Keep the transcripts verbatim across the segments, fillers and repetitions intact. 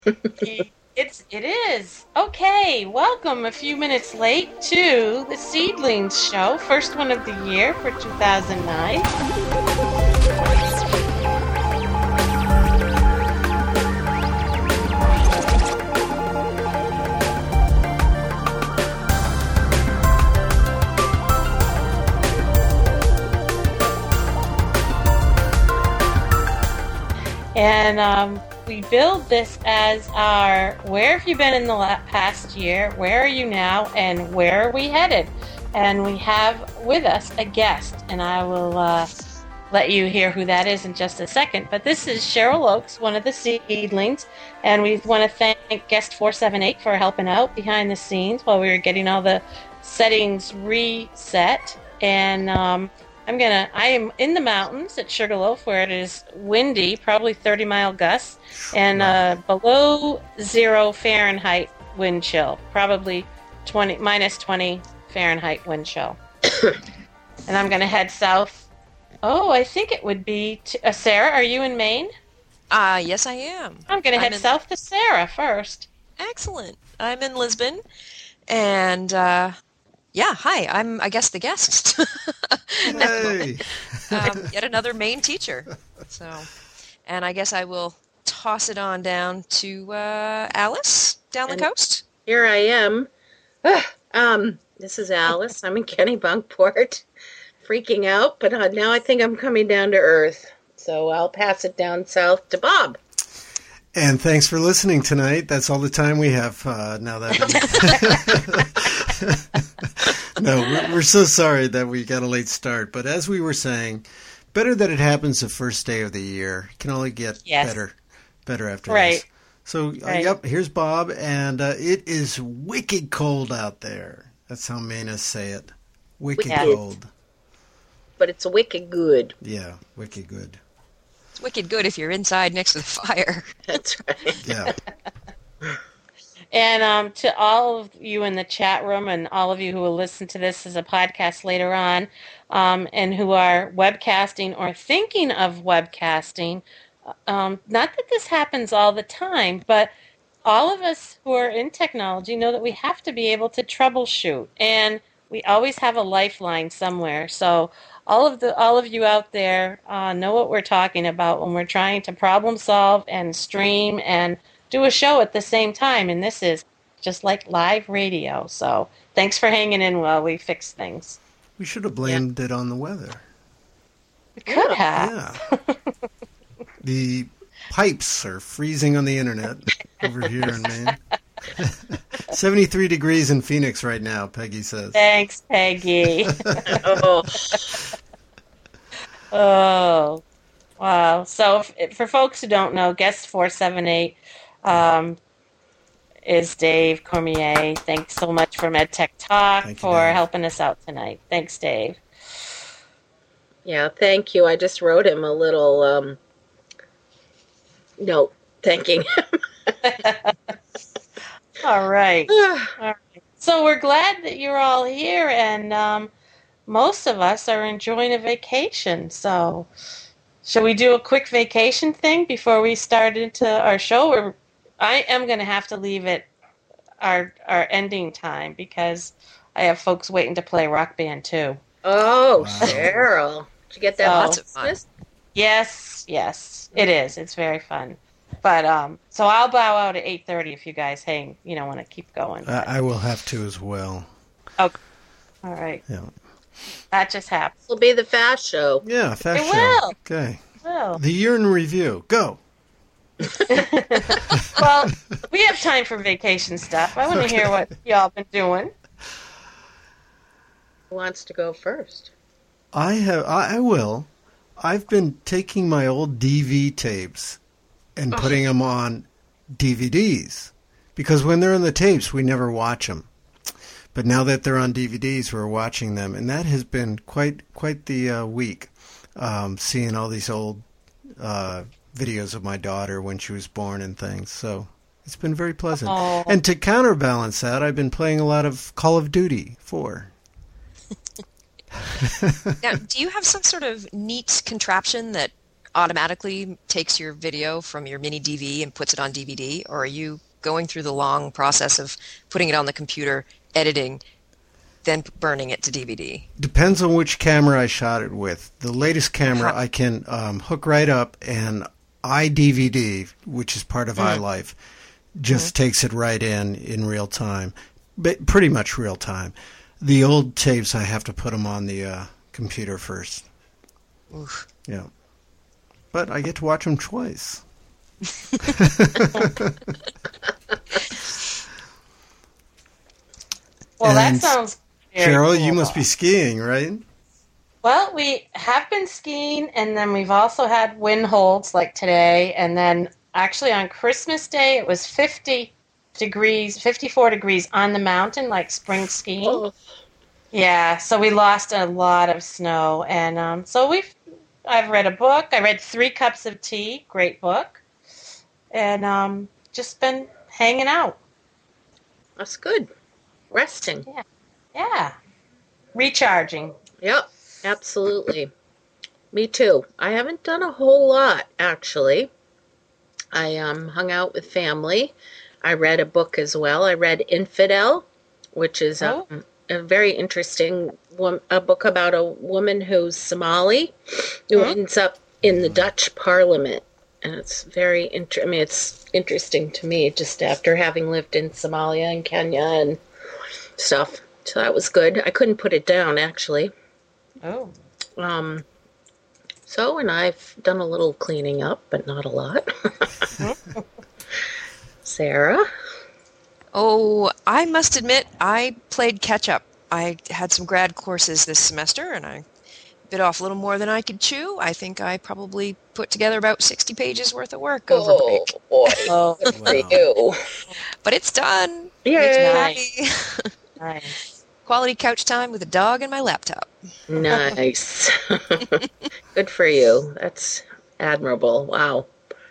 It's it is. Okay, welcome a few minutes late to the Seedlings Show, first one of the year for two thousand nine. And um, we build this as our where have you been in the past year, where are you now, and where are we headed? And we have with us a guest, and I will uh, let you hear who that is in just a second. But this is Cheryl Oakes, one of the Seedlings, and we want to thank guest four seven eight for helping out behind the scenes while we were getting all the settings reset. And um, I'm gonna. I am in the mountains at Sugarloaf, where it is windy, probably thirty mile gusts, and uh, below zero Fahrenheit wind chill, probably twenty minus twenty Fahrenheit wind chill. And I'm gonna head south. Oh, I think it would be to, uh, Sarah. Are you in Maine? Ah, uh, yes, I am. I'm gonna head I'm in... south to Sarah first. Excellent. I'm in Lisbon, and. Uh... Yeah, hi. I'm, I guess, the guest. Hey. um, yet another Maine teacher. So, and I guess I will toss it on down to uh, Alice down the and coast. Here I am. um, this is Alice. I'm in Kennebunkport, freaking out, but uh, now I think I'm coming down to earth. So I'll pass it down south to Bob. And thanks for listening tonight. That's all the time we have uh, now. That no, we're, we're so sorry that we got a late start. But as we were saying, better that it happens the first day of the year. It can only get yes. better, better after right. this. So, uh, right. yep, here's Bob, and uh, it is wicked cold out there. That's how Mainers say it. Wicked wicked. cold. But it's wicked good. Yeah, wicked good. It's wicked good if you're inside next to the fire. That's right. Yeah. And um, to all of you in the chat room and all of you who will listen to this as a podcast later on, um, and who are webcasting or thinking of webcasting, um, not that this happens all the time, but all of us who are in technology know that we have to be able to troubleshoot, and we always have a lifeline somewhere. So all of the all of you out there uh, know what we're talking about when we're trying to problem solve and stream and do a show at the same time, and this is just like live radio. So thanks for hanging in while we fix things. We should have blamed yeah. it on the weather. We could have. Yeah. The pipes are freezing on the internet over here in Maine. seventy-three degrees in Phoenix right now, Peggy says. Thanks, Peggy. oh. oh, wow. So if, for folks who don't know, guest four seven eight Um, is Dave Cormier. Thanks so much for MedTech Talk thank for you, helping us out tonight. Thanks, Dave. Yeah, thank you. I just wrote him a little um, note thanking him. all right. all right. So we're glad that you're all here, and um, most of us are enjoying a vacation. So shall we do a quick vacation thing before we start into our show? Or I am going to have to leave it our our ending time because I have folks waiting to play Rock Band two. Oh, wow. Cheryl. Did you get that? So, lots of fun. Yes, yes. It is. It's very fun. But um so I'll bow out at eight thirty if you guys hang, you know, want to keep going. Uh, I will have to as well. Okay. All right. Yeah. That just happened. This will be the fast show. Yeah, fast It show. will. Okay. Well, The year in review. Go. well, we have time for vacation stuff. I want to Okay. hear what y'all been doing. Who wants to go first? I have. I, I will. I've been taking my old D V tapes and putting them on D V Ds because when they're on the tapes, we never watch them. But now that they're on D V Ds, we're watching them, and that has been quite quite the uh, week. Um, seeing all these old uh, videos of my daughter when she was born and things. So it's been very pleasant. Oh. And to counterbalance that, I've been playing a lot of Call of Duty four. Now, do you have some sort of neat contraption that automatically takes your video from your mini D V and puts it on D V D, or are you going through the long process of putting it on the computer, editing, then burning it to D V D? Depends on which camera I shot it with. The latest camera Huh. I can um, hook right up, and iDVD, which is part of Mm. iLife, just Mm-hmm. takes it right in in real time, but pretty much real time. The old tapes, I have to put them on the uh, computer first. Oof. Yeah. But I get to watch them twice. Well, that And sounds very Cheryl, cool. you must be skiing, right? Well, we have been skiing, and then we've also had wind holds like today. And then actually on Christmas Day, it was fifty degrees, fifty-four degrees on the mountain, like spring skiing. Oh, Yeah, so we lost a lot of snow. And um, so we've, I've read a book. I read Three Cups of Tea, great book. And um, just been hanging out. that's good. Resting. Yeah. Recharging. Yep, absolutely. Me too. I haven't done a whole lot, actually. I um, hung out with family. I read a book as well. I read Infidel, which is Oh. um, a very interesting one, a book about a woman who's Somali who Hmm. ends up in the Dutch Parliament. And it's very inter- I mean, it's interesting to me just after having lived in Somalia and Kenya and stuff. So that was good. I couldn't put it down, actually. Oh. Um, so, and I've done a little cleaning up, but not a lot. Sarah? Oh, I must admit, I played catch up. I had some grad courses this semester, and I bit off a little more than I could chew. I think I probably put together about sixty pages worth of work over Oh, break. boy. Oh, Good for Wow. you. But it's done. Yay. Makes me Nice. happy. nice. Quality couch time with a dog and my laptop. Nice. Good for you. That's admirable. Wow.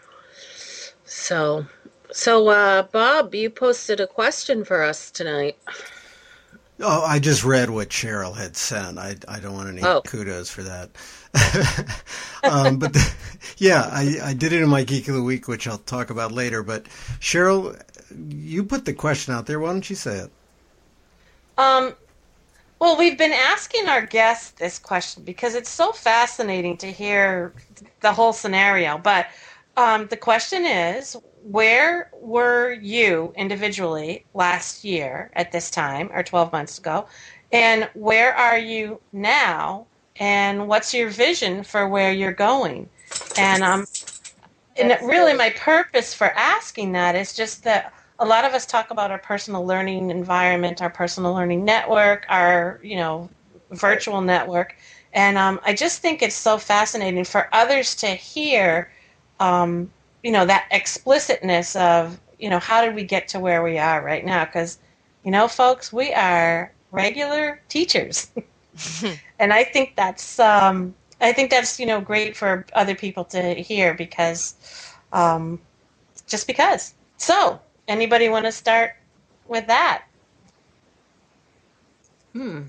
So, so, uh, Bob, you posted a question for us tonight. Oh, I just read what Cheryl had sent. I, I don't want any Oh. kudos for that. um, but the, yeah, I, I did it in my Geek of the Week, which I'll talk about later. But Cheryl, you put the question out there. Why don't you say it? Um, well, we've been asking our guests this question because it's so fascinating to hear the whole scenario. But um, the question is, where were you individually last year at this time, or twelve months ago? And where are you now? And what's your vision for where you're going? And um, and That's really, really- my purpose for asking that is just that a lot of us talk about our personal learning environment, our personal learning network, our, you know, virtual network. And um, I just think it's so fascinating for others to hear, um, you know, that explicitness of, you know, how did we get to where we are right now? Because, you know, folks, we are regular teachers. And I think that's, um, I think that's, you know, great for other people to hear because, um, just because. So, anybody want to start with that? Hmm.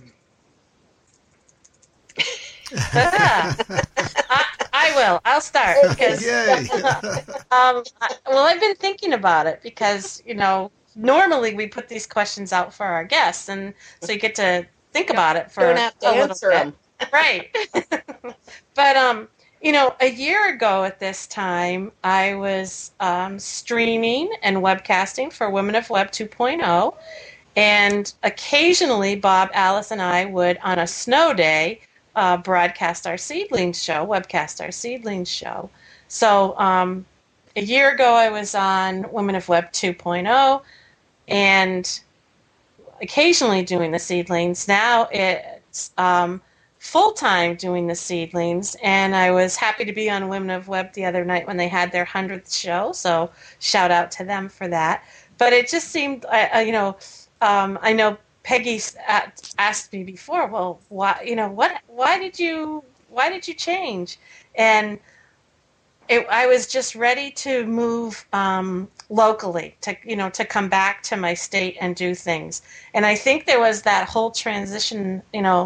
Ah, I, I will. I'll start because Yay! um, I, well, I've been thinking about it because you know normally we put these questions out for our guests, and so you get to think about it for Don't have to a little answer bit. them. Right. But um, you know, a year ago at this time, I was um, streaming and webcasting for Women of Web 2.0, and occasionally Bob, Alice, and I would, on a snow day, uh, broadcast our Seedlings show, webcast our Seedlings show. So um, a year ago, I was on Women of Web 2.0, and occasionally doing the Seedlings. Now it's um, full-time doing the Seedlings, and I was happy to be on Women of Web the other night when they had their hundredth show, so shout out to them for that. But it just seemed, uh, uh, you know, um, I know Peggy s- at- asked me before, well, why, you know, what, why did you, why did you change? And it, I was just ready to move um, locally, to you know, to come back to my state and do things. And I think there was that whole transition, you know,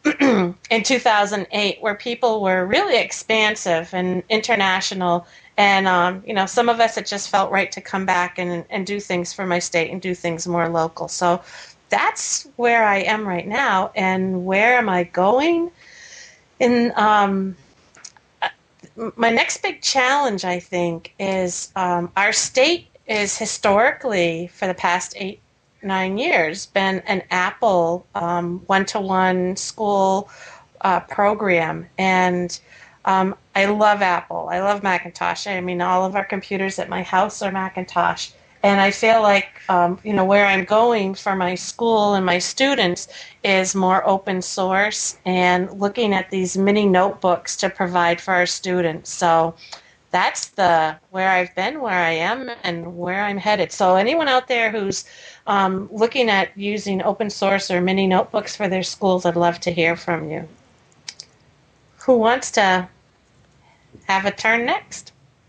in two thousand eight, where people were really expansive and international. And, um, you know, some of us, it just felt right to come back and, and do things for my state and do things more local. So that's where I am right now. And where am I going? In um, my next big challenge, I think, is um, our state is historically, for the past eight, nine years, been an Apple um, one-to-one school uh, program. And um, I love Apple. I love Macintosh. I mean, all of our computers at my house are Macintosh. And I feel like, um, you know, where I'm going for my school and my students is more open source and looking at these mini notebooks to provide for our students. So that's the where I've been, where I am, and where I'm headed. So anyone out there who's um, looking at using open source or mini notebooks for their schools, I'd love to hear from you. Who wants to have a turn next?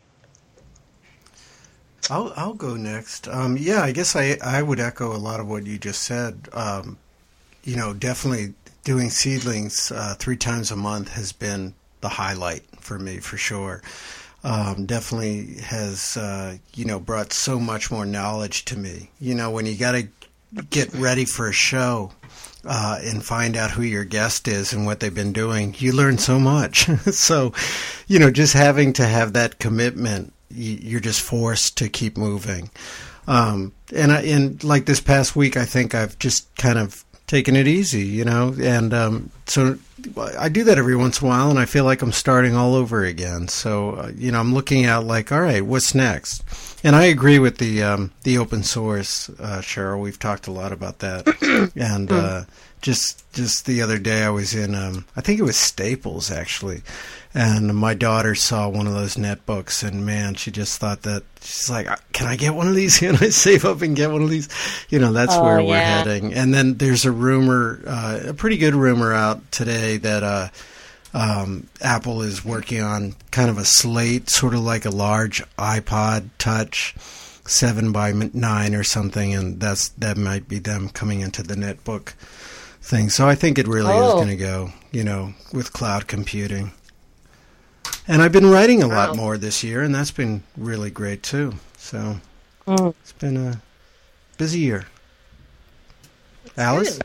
I'll I'll go next. Um, yeah, I guess I I would echo a lot of what you just said. Um, you know, definitely doing seedlings uh, three times a month has been the highlight for me, for sure. Um, definitely has uh, you know brought so much more knowledge to me. You know, when you got to get ready for a show uh, and find out who your guest is and what they've been doing, you learn so much. So, you know, just having to have that commitment, you're just forced to keep moving. Um, and I, and like this past week, I think I've just kind of taken it easy, you know, and um, so I do that every once in a while, and I feel like I'm starting all over again. So, uh, you know, I'm looking at like, all right, what's next? And I agree with the um, the open source, uh, Cheryl. We've talked a lot about that. And uh, just just the other day I was in, um, I think it was Staples, actually. And my daughter saw one of those netbooks, and man, she just thought that, she's like, can I get one of these? Can I save up and get one of these? You know, that's oh, where yeah. we're heading. And then there's a rumor, uh, a pretty good rumor out today that uh, um, Apple is working on kind of a slate, sort of like a large iPod Touch, seven by nine or something, and that's that might be them coming into the netbook thing. So I think it really oh. is going to go, you know, with cloud computing. And I've been writing a lot wow. more this year, and that's been really great, too. So Mm. it's been a busy year. Alice?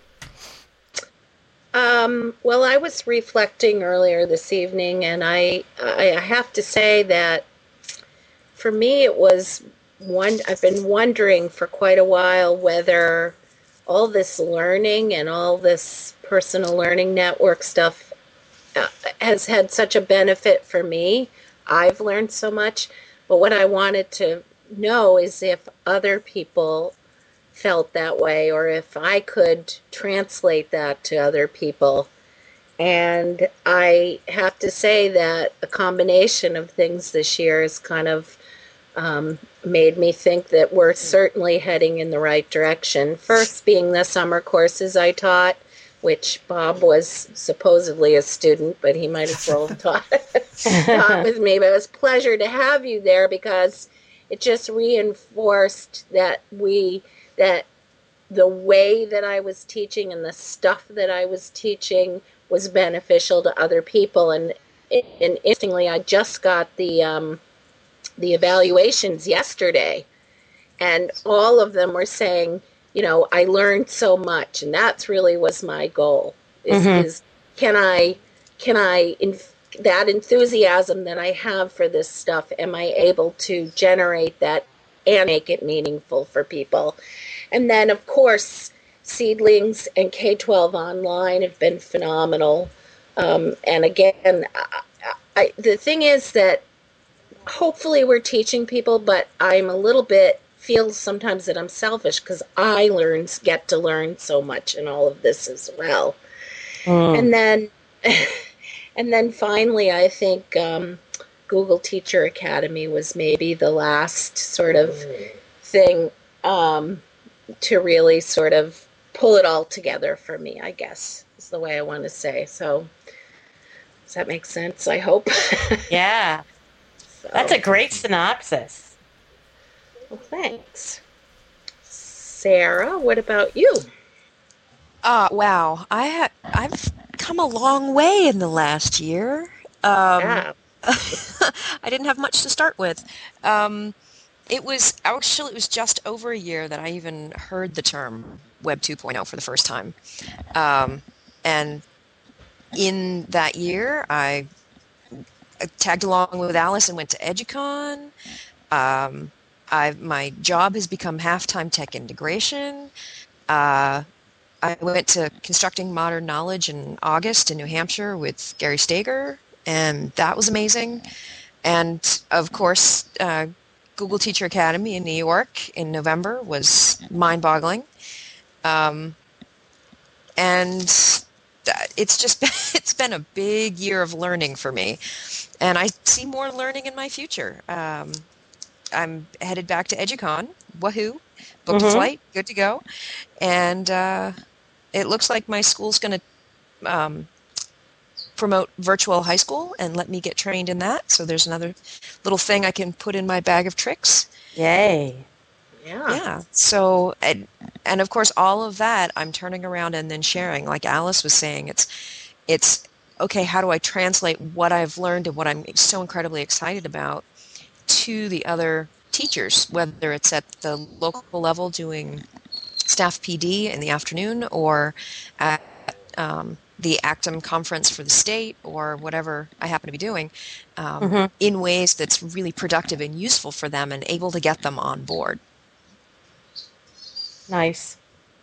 Um, well, I was reflecting earlier this evening, and I, I have to say that for me it was one. I've been wondering for quite a while whether all this learning and all this personal learning network stuff uh, has had such a benefit for me. I've learned so much, but what I wanted to know is if other people felt that way, or if I could translate that to other people. And I have to say that a combination of things this year has kind of um, made me think that we're certainly heading in the right direction. First being the summer courses I taught, which Bob was supposedly a student, but he might as well have taught, taught with me. But it was a pleasure to have you there, because it just reinforced that we that the way that I was teaching and the stuff that I was teaching was beneficial to other people. And, and interestingly, I just got the um, the evaluations yesterday, and all of them were saying, you know, I learned so much, and that's really was my goal. Is, mm-hmm. is can I can I in, that enthusiasm that I have for this stuff, am I able to generate that and make it meaningful for people? And then, of course, Seedlings and K twelve Online have been phenomenal. Um, and again, I, I, the thing is that hopefully we're teaching people, but I'm a little bit, feel sometimes that I'm selfish, because I learn, get to learn so much in all of this as well. Mm. And then, and then finally, I think um, Google Teacher Academy was maybe the last sort of thing um, to really sort of pull it all together for me, I guess, is the way I want to say. So, does that make sense? I hope. Yeah. So. That's a great synopsis. Well, thanks. Sarah, what about you? Uh, wow. I ha- I've come a long way in the last year. Um, Yeah. I didn't have much to start with. Um, it was actually it was just over a year that I even heard the term Web two point oh for the first time. Um, and in that year, I tagged along with Alice and went to EduCon. Um, I my job has become half-time tech integration. Uh, I went to Constructing Modern Knowledge in August in New Hampshire with Gary Stager, and that was amazing. And of course, uh, Google Teacher Academy in New York in November was mind-boggling. Um, and it's just it's been a big year of learning for me, and I see more learning in my future. Um, I'm headed back to EduCon. Woohoo! Booked Mhm. a flight, good to go, and uh, it looks like my school's going to um, promote virtual high school and let me get trained in that. So there's another little thing I can put in my bag of tricks. Yay. Yeah. Yeah. So, and, and of course, all of that I'm turning around and then sharing. Like Alice was saying, it's, it's okay, how do I translate what I've learned and what I'm so incredibly excited about to the other teachers, whether it's at the local level doing staff P D in the afternoon or at um, the Actum conference for the state or whatever I happen to be doing um, Mhm. in ways that's really productive and useful for them and able to get them on board. Nice.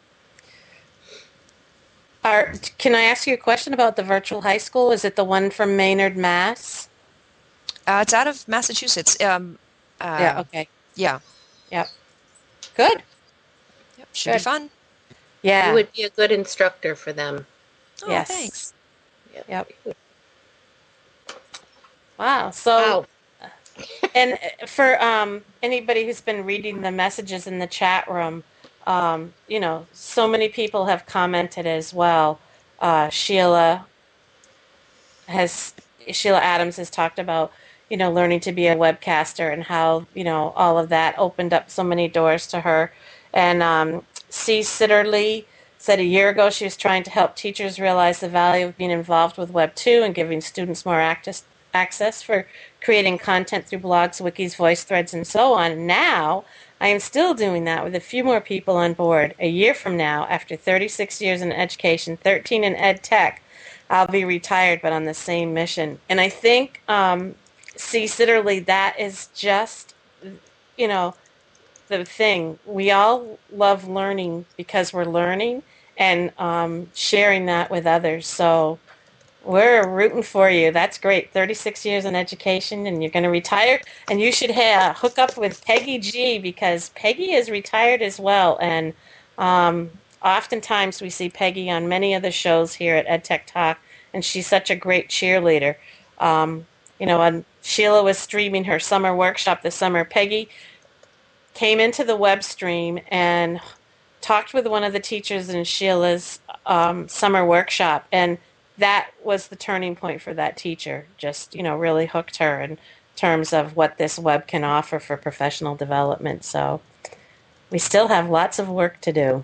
Are, can I ask you a question about the virtual high school? Is it the one from Maynard, Mass? Uh, it's out of Massachusetts. Um, uh, Yeah, okay. Yeah. Yep. Good. Yep. Should be Good. fun. Yeah. You would be a good instructor for them. Oh, Yes. thanks. Yep. Wow. So, Wow. and for um, anybody who's been reading the messages in the chat room, um, you know, so many people have commented as well. Uh, Sheila has Sheila Adams has talked about, you know, learning to be a webcaster and how, you know, all of that opened up so many doors to her. And um, C. Sitterly said a year ago she was trying to help teachers realize the value of being involved with Web two and giving students more access, access for creating content through blogs, wikis, voice threads, and so on. Now, I am still doing that with a few more people on board. A year from now, after thirty-six years in education, thirteen in ed tech, I'll be retired, but on the same mission. And I think, um, C. Sitterly, that is just, you know, the thing. We all love learning because we're learning and um, sharing that with others. So we're rooting for you. That's great. thirty-six years in education, and you're going to retire. And you should ha- hook up with Peggy G, because Peggy is retired as well. And um, oftentimes we see Peggy on many of the shows here at EdTech Talk, and she's such a great cheerleader. Um, you know, and Sheila was streaming her summer workshop this summer. Peggy came into the web stream and talked with one of the teachers in Sheila's um, summer workshop, and that was the turning point for that teacher. Just, you know, really hooked her in terms of what this web can offer for professional development. So we still have lots of work to do.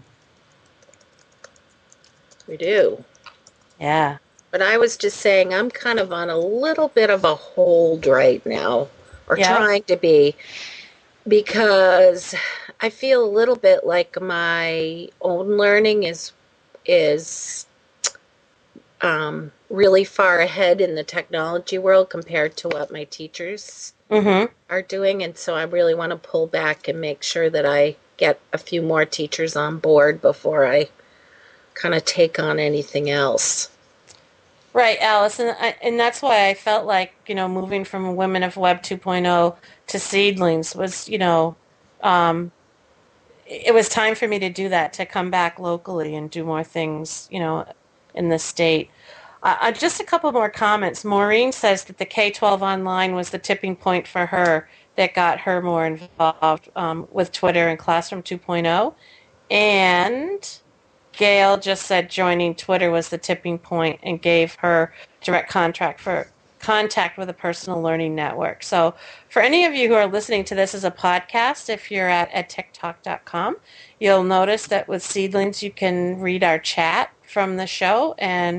We do. Yeah. But I was just saying I'm kind of on a little bit of a hold right now, or Yeah. trying to be, because I feel a little bit like my own learning is is um, really far ahead in the technology world compared to what my teachers Mm-hmm. are doing. And so I really want to pull back and make sure that I get a few more teachers on board before I kind of take on anything else. Right, Alice, and I, and that's why I felt like, you know, moving from Women of Web two point oh to Seedlings was, you know, um, it was time for me to do that, to come back locally and do more things, you know, in the state. Uh, uh, just a couple more comments. Maureen says that the K twelve online was the tipping point for her that got her more involved um, with Twitter and Classroom two point oh. And Gail just said joining Twitter was the tipping point and gave her direct contract for contact with a personal learning network. So for any of you who are listening to this as a podcast, if you're at ed tech talk dot com, you'll notice that with Seedlings you can read our chat from the show, and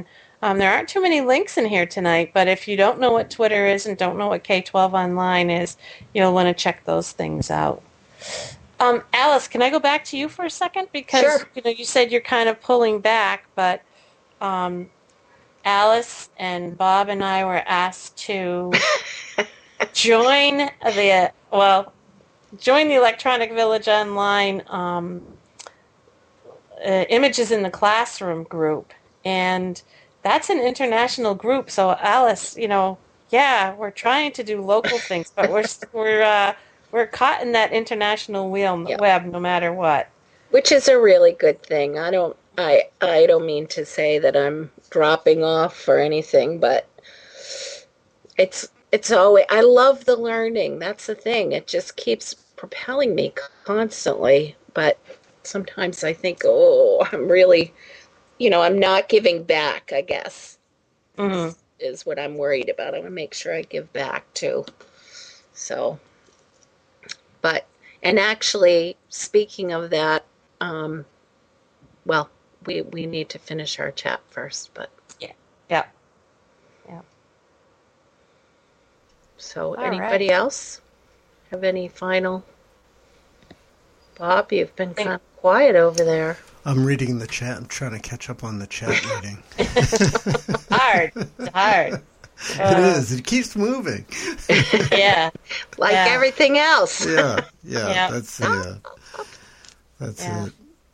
Um, there aren't too many links in here tonight, but if you don't know what Twitter is and don't know what K twelve Online is, you'll want to check those things out. Um, Alice, can I go back to you for a second? Because Sure. you know you said you're kind of pulling back, but um, Alice and Bob and I were asked to join the well, join the Electronic Village Online um, uh, Images in the Classroom group, and that's an international group. So Alice, you know, yeah, we're trying to do local things, but we're we're uh, we're caught in that international wheel Yep. web no matter what. Which is a really good thing. I don't I I don't mean to say that I'm dropping off or anything, but it's it's always I love the learning. That's the thing. It just keeps propelling me constantly. But sometimes I think, oh, I'm really, you know, I'm not giving back, I guess. Mm-hmm. Is what I'm worried about. I want to make sure I give back too. So, but, and actually, speaking of that, um, well, we, we need to finish our chat first, but. Yeah. Yeah. Yeah. So, All anybody right. else have any final? Bob, you've been kind of quiet over there. I'm reading the chat. I'm trying to catch up on the chat reading. Hard. It's hard. It Uh, is. It keeps moving. Yeah. Like Yeah. everything else. Yeah, yeah. Yeah. That's the. Uh, that's Yeah. it.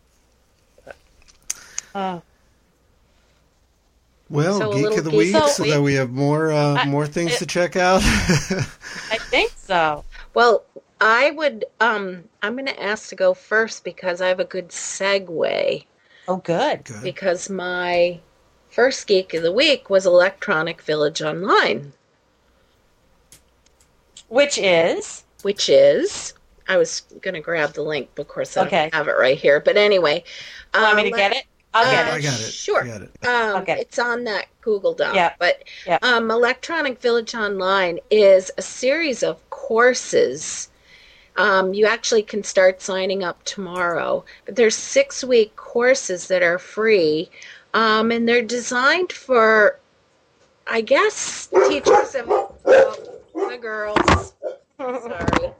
Oh. Well, So a geek little of the geek- week, So so we- that we have more uh, I- more things it- to check out. I think so. Well, I would, um, I'm going to ask to go first because I have a good segue. Oh, good. Good. Because my first geek of the week was Electronic Village Online, Which is? which is, I was going to grab the link, but of course I Okay. don't have it right here. But anyway. Want me to um, get it? I'll get uh, it. I got it. Sure. I got it. Um, Okay. It's on that Google Doc. Yeah. But Yeah. um, Electronic Village Online is a series of courses. Um, you actually can start signing up tomorrow. But there's six-week courses that are free. Um, and they're designed for, I guess, teachers of oh, the girls. Sorry.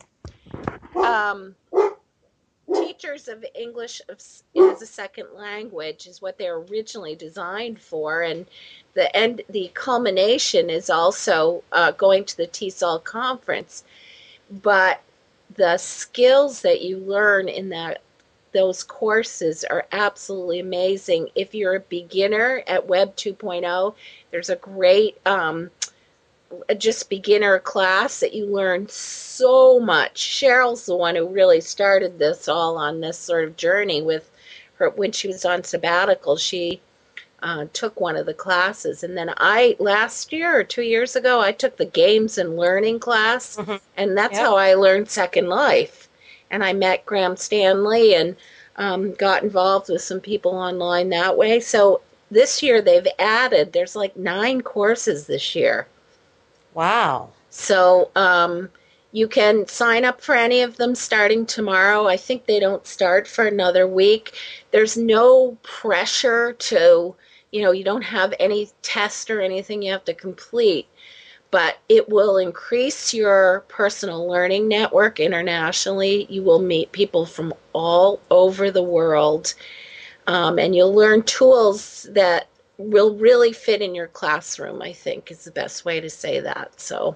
Um, teachers of English as a second language is what they're originally designed for, and the end, the culmination is also uh, going to the T E S O L conference. But the skills that you learn in that those courses are absolutely amazing. If you're a beginner at Web 2.0, there's a great um, just beginner class that you learn so much. Cheryl's the one who really started this all on this sort of journey with her when she was on sabbatical. She uh, took one of the classes, and then I last year or two years ago I took the games and learning class, Mhm. and that's Yep. how I learned Second Life. And I met Graham Stanley and um, got involved with some people online that way. So this year they've added. There's like nine courses this year. Wow. So um, you can sign up for any of them starting tomorrow. I think they don't start for another week. There's no pressure to, you know, you don't have any test or anything you have to complete, but it will increase your personal learning network internationally. You will meet people from all over the world, um, and you'll learn tools that will really fit in your classroom, I think is the best way to say that. So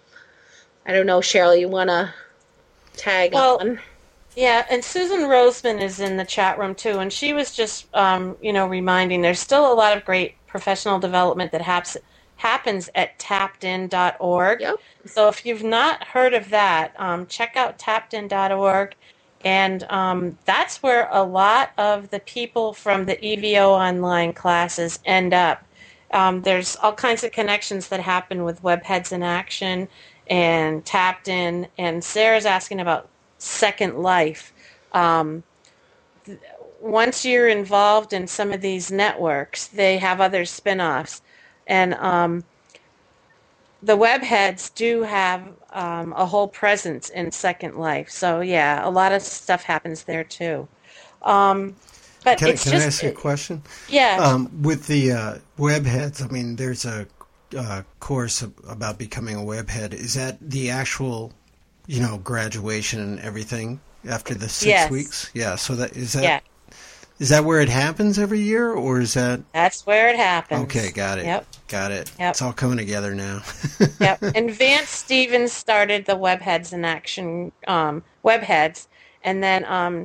I don't know, Cheryl, you want to tag Well, on? Yeah, and Susan Roseman is in the chat room too, and she was just, um, you know, reminding there's still a lot of great professional development that haps, happens at tapped in dot org. Yep. So if you've not heard of that, um, check out tapped in dot org, and um, that's where a lot of the people from the E V O online classes end up. Um, there's all kinds of connections that happen with Webheads in Action and Tapped In, and Sarah's asking about Second Life. Um, th- once you're involved in some of these networks, they have other spin-offs. And um, the Webheads do have um, a whole presence in Second Life. So, yeah, a lot of stuff happens there, too. Um, But Can, it's can just, I ask you a question? Yeah. Um, with the uh, webheads, I mean, there's a uh, course about becoming a webhead. Is that the actual, you know, graduation and everything after the six Yes. weeks? Yeah. So that is that. Yeah. Is that where it happens every year, or is that? That's where it happens. Okay, got it. Yep. Got it. Yep. It's all coming together now. Yep. And Vance Stevens started the Webheads in Action, um, Webheads, and then um,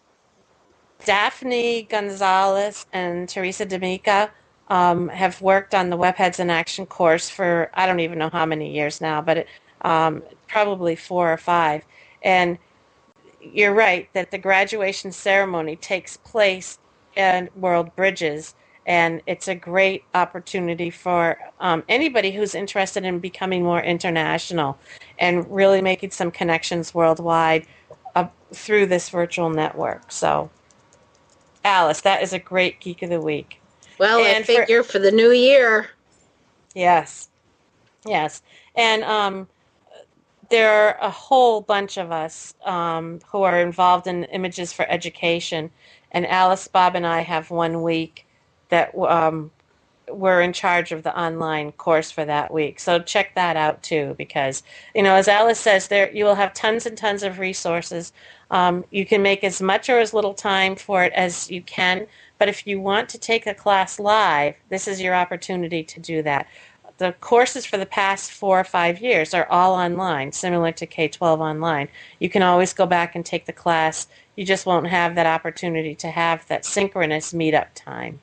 Daphne Gonzalez and Teresa D'Amica um, have worked on the Webheads in Action course for I don't even know how many years now, but it, um, probably four or five. And you're right that the graduation ceremony takes place in World Bridges, and it's a great opportunity for um, anybody who's interested in becoming more international and really making some connections worldwide uh, through this virtual network. So, Alice, that is a great Geek of the Week. Well, And I figure for, for the new year. Yes. Yes. And um, there are a whole bunch of us um, who are involved in Images for Education. And Alice, Bob, and I have one week that um, we're in charge of the online course for that week. So check that out, too, because, you know, as Alice says, there you will have tons and tons of resources. Um, you can make as much or as little time for it as you can. But if you want to take a class live, this is your opportunity to do that. The courses for the past four or five years are all online, similar to K twelve Online. You can always go back and take the class. You just won't have that opportunity to have that synchronous meetup time.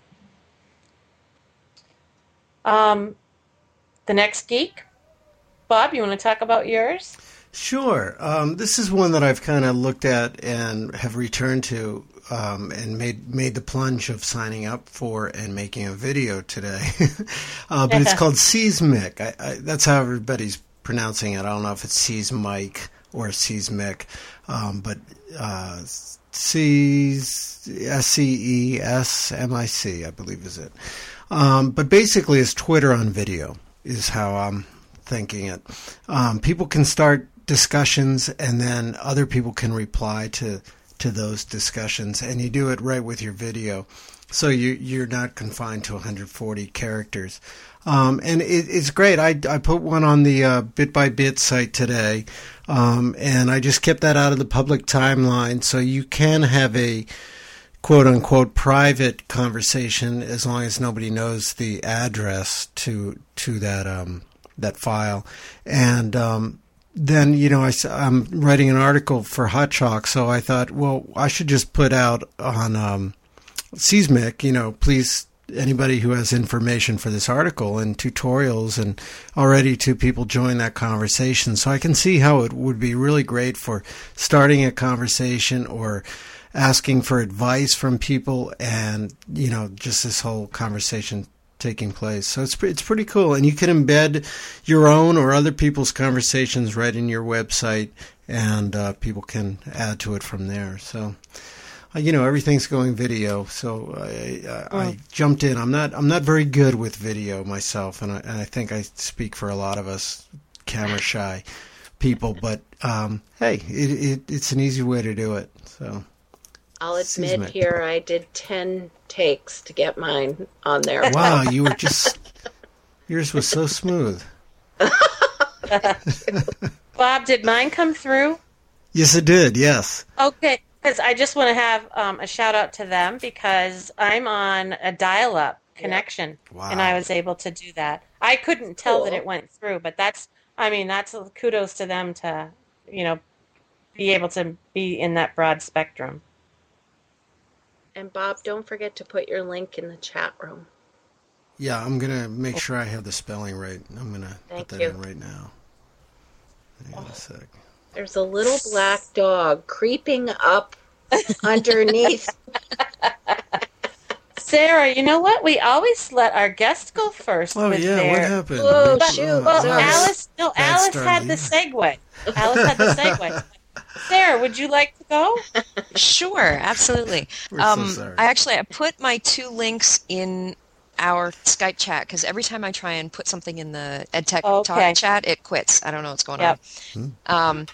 Um, the next geek, Bob, you want to talk about yours? Sure. Um, this is one that I've kind of looked at and have returned to um, and made made the plunge of signing up for and making a video today. uh, but it's called Seismic. I, I, that's how everybody's pronouncing it. I don't know if it's Seismic or Seismic, um, but uh, C's, S C E S M I C, I believe is it. Um, but basically it's Twitter on video is how I'm thinking it. Um, people can start discussions and then other people can reply to to those discussions, and you do it right with your video, so you you're not confined to one hundred forty characters. Um, and it, it's great. I, I put one on the uh, Bit by Bit site today, um, and I just kept that out of the public timeline, so you can have a quote-unquote private conversation as long as nobody knows the address to to that um, that file. And um, then, you know, I, I'm writing an article for Hot Chalk, so I thought, well, I should just put out on um, Seismic, you know, please, anybody who has information for this article and tutorials, and already two people join that conversation. So I can see how it would be really great for starting a conversation or asking for advice from people, and, you know, just this whole conversation taking place. So it's it's pretty cool, and you can embed your own or other people's conversations right in your website, and uh, people can add to it from there. So, uh, you know, everything's going video. So I, I, oh. I jumped in. I'm not I'm not very good with video myself, and I, and I think I speak for a lot of us camera shy people. But um, hey, it, it it's an easy way to do it. So. I'll admit Seismic. here I did ten takes to get mine on there. Wow, you were just... Yours was so smooth. Bob, did mine come through? Yes, it did, yes. Okay, because I just want to have um, a shout-out to them, because I'm on a dial-up connection, Wow. and I was able to do that. I couldn't tell Cool. that it went through, but that's, I mean, that's kudos to them to, you know, be able to be in that broad spectrum. And Bob, don't forget to put your link in the chat room. Yeah, I'm going to make sure I have the spelling right. I'm going to Thank put that you. in right now. Hang on a sec. There's a little black dog creeping up underneath. Sarah, you know what? We always let our guests go first. Oh, with yeah, their... what happened? Whoa, What- shoot. oh, Well, Sorry. Alice, no, Bad Alice start, had the yeah. segue. Alice had the segue. Sarah, would you like to go? Sure, absolutely. We're so um, sorry. I actually I put my two links in our Skype chat, because every time I try and put something in the EdTech Okay. Talk chat, it quits. I don't know what's going Yep. on. Um,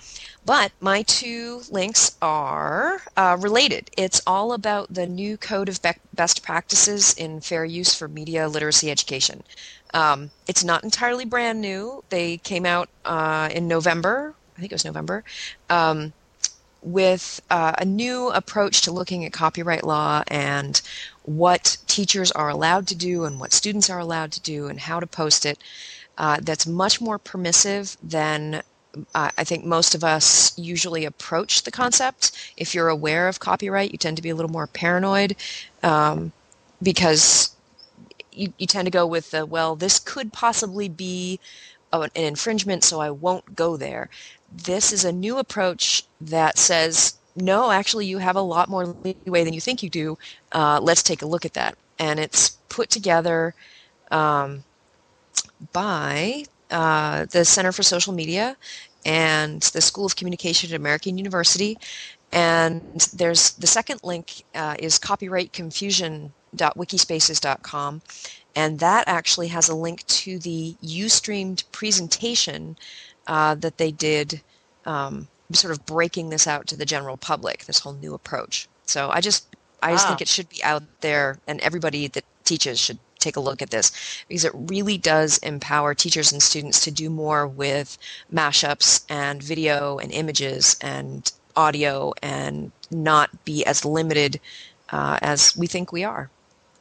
But my two links are uh, related. It's all about the new Code of Be- Best Practices in Fair Use for Media Literacy Education. Um, it's not entirely brand new. They came out uh, in November, I think it was November, um, with uh, a new approach to looking at copyright law and what teachers are allowed to do and what students are allowed to do and how to post it. Uh, that's much more permissive than uh, I think most of us usually approach the concept. If you're aware of copyright, you tend to be a little more paranoid um, because you, you tend to go with the, well, this could possibly be an infringement, so I won't go there. This is a new approach that says, no, actually you have a lot more leeway than you think you do. Uh, let's take a look at that. And it's put together um, by uh, the Center for Social Media and the School of Communication at American University. And there's the second link uh, is copyright confusion dot wikispaces dot com. And that actually has a link to the Ustreamed presentation uh, that they did, um, sort of breaking this out to the general public, this whole new approach. So I just, I just Wow. think it should be out there, and everybody that teaches should take a look at this, because it really does empower teachers and students to do more with mashups and video and images and audio and not be as limited uh, as we think we are.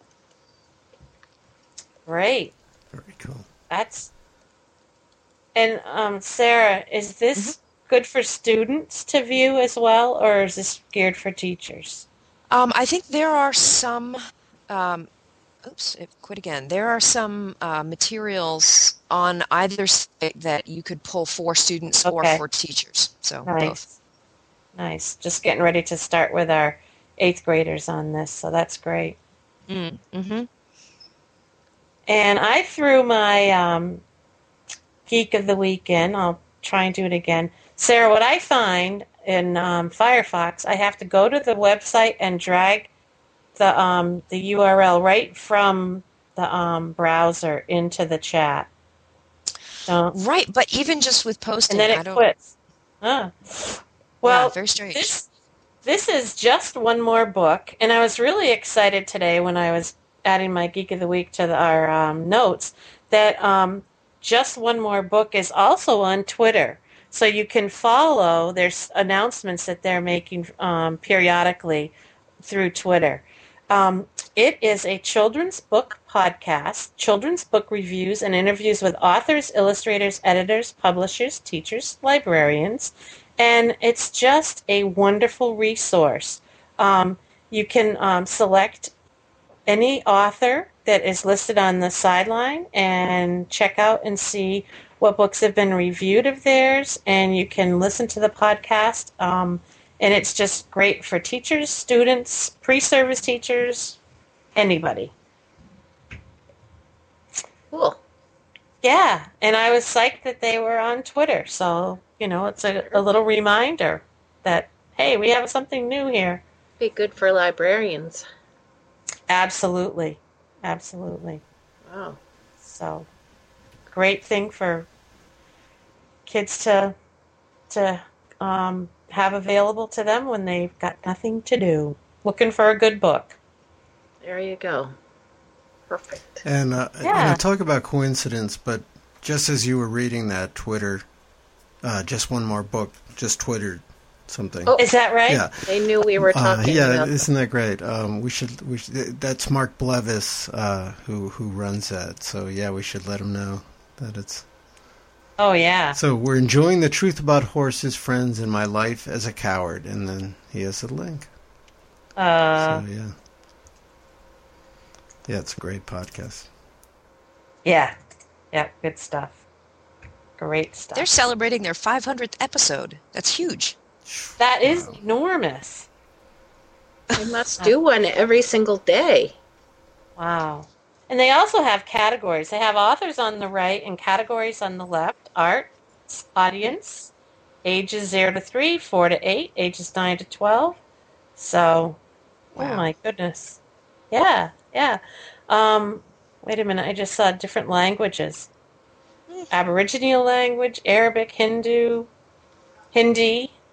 Great. Very cool. That's and um, Sarah, is this good for students to view as well, or is this geared for teachers? Um, I think there are some, um, oops, it quit again. There are some uh, materials on either site that you could pull for students or Okay. for teachers. So Nice. both. Nice. Just getting ready to start with our eighth graders on this, so that's great. Mm, mm-hmm. And I threw my um, Geek of the Week in. I'll try and do it again. Sarah, what I find in um, Firefox, I have to go to the website and drag the um, the U R L right from the um, browser into the chat. So, Right, but even just with posting, and then I it don't. quits. Huh. Well, yeah, very strange. this this is just one more book, and I was really excited today when I was adding my Geek of the Week to the, our um, notes that um, just one more book is also on Twitter, so you can follow. There's announcements that they're making um, periodically through Twitter. Um, it is a children's book podcast, children's book reviews and interviews with authors, illustrators, editors, publishers, teachers, librarians, and it's just a wonderful resource. Um, you can um, select any author that is listed on the sideline and check out and see what books have been reviewed of theirs, and you can listen to the podcast. Um, and it's just great for teachers, students, pre-service teachers, anybody. Cool. Yeah, and I was psyched that they were on Twitter. So, you know, it's a, a little reminder that, hey, we have something new here. Be good for librarians. Absolutely. Absolutely. Wow. So, great thing for kids to to um, have available to them when they've got nothing to do. Looking for a good book. There you go. Perfect. And uh, you Yeah. know, talk about coincidence, but just as you were reading that, Twitter, uh, just one more book, just twittered something. Oh. Is that right? Yeah. They knew we were Uh, talking yeah, about isn't that great? Um, we should. We should, that's Mark Blevis uh, who who runs that. So yeah, we should let him know that it's. Oh, yeah. So we're enjoying the truth about horses, friends, and my life as a coward, and then he has a link. Uh, so yeah, yeah, it's a great podcast. yeah. Yeah, good stuff. Great stuff. They're celebrating their five hundredth episode. That's huge. that is enormous. They must do one every single day. Wow. And they also have categories. They have authors on the right and categories on the left. Art, audience, ages zero to three, four to eight, ages nine to twelve. So, oh Wow. my goodness. Yeah, yeah. Um, wait a minute. I just saw different languages. Aboriginal language, Arabic, Hindu, Hindi,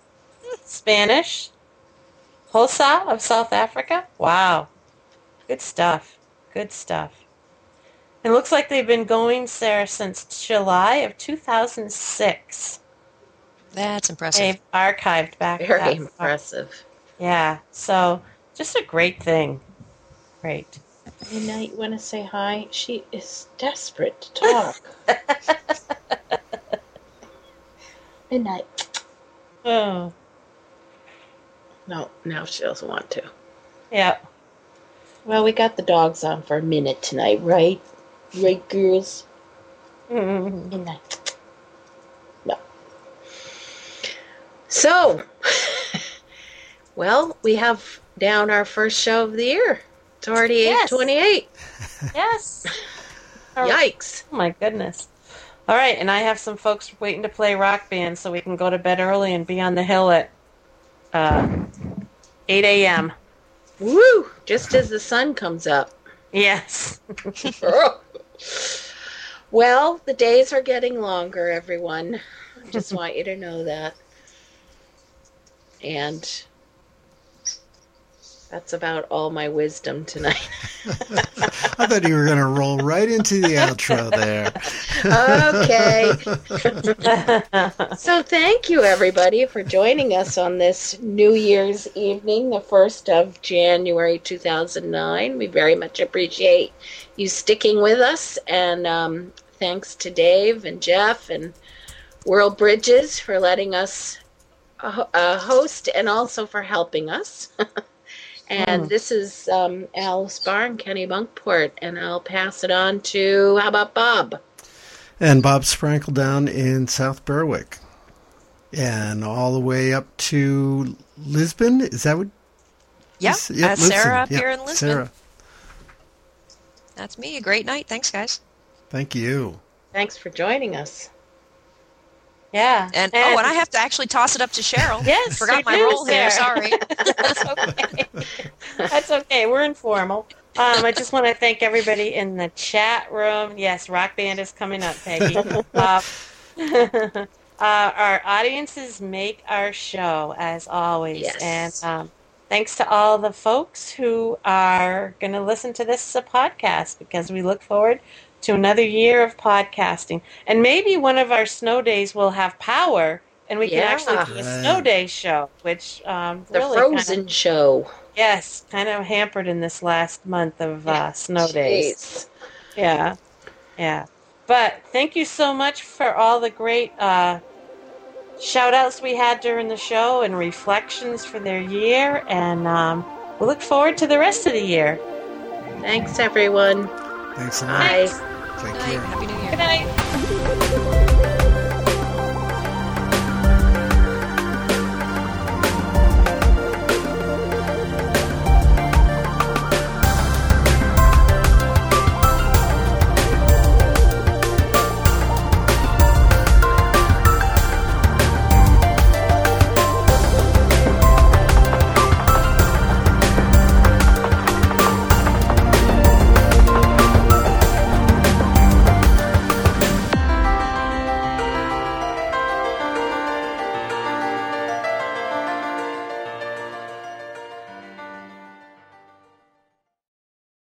Spanish, Xhosa of South Africa. Wow. Good stuff. Good stuff. It looks like they've been going, Sarah, since July of two thousand six. That's impressive. They've archived back. Very that impressive. far. Yeah. So just a great thing. Great. Now you want to say hi? She is desperate to talk. Midnight. Oh. No, now she doesn't want to. Yeah. Well, we got the dogs on for a minute tonight, right? Right, girls? Mm-hmm. Midnight. No. So, well, we have down our first show of the year. It's already Yes. eight twenty-eight. Yes. All right. Yikes. Oh my goodness. All right, and I have some folks waiting to play Rock Band so we can go to bed early and be on the hill at uh, eight a.m. Woo! Just as the sun comes up. Yes. Well, the days are getting longer, everyone. I just want you to know that. And that's about all my wisdom tonight. I thought you were going to roll right into the outro there. Okay. So thank you, everybody, for joining us on this New Year's evening, the first of January two thousand nine. We very much appreciate you sticking with us. And um, thanks to Dave and Jeff and World Bridges for letting us uh, host and also for helping us. And Mm. this is um, Alice Barr and Kenny Bunkport, and I'll pass it on to, how about Bob? And Bob Sprankle down in South Berwick. And all the way up to Lisbon. Is that what? Yeah, Is- yeah, that's Sarah Lisbon. up Yeah, here in Lisbon. Sarah. That's me. A great night. Thanks, guys. Thank you. Thanks for joining us. Yeah. And, oh, and I have to actually toss it up to Cheryl. Yes, Forgot you my do, role here. Sarah. Sorry. That's okay. That's okay. We're informal. Um, I just want to thank everybody in the chat room. Yes, Rock Band is coming up, Peggy. uh, uh, our audiences make our show, as always. Yes. And um, thanks to all the folks who are going to listen to this as a podcast, because we look forward to another year of podcasting. And maybe one of our snow days will have power, and we Yeah. can actually do a snow day show, which um, The really Frozen kind of, Show. yes, kind of hampered in this last month of uh, snow days. Jeez. Yeah, yeah. But thank you so much for all the great uh, shout-outs we had during the show and reflections for their year, and um, we look forward to the rest of the year. Thanks, everyone. Thanks a lot. Bye. Take Good night. care. Happy New Year. Good night.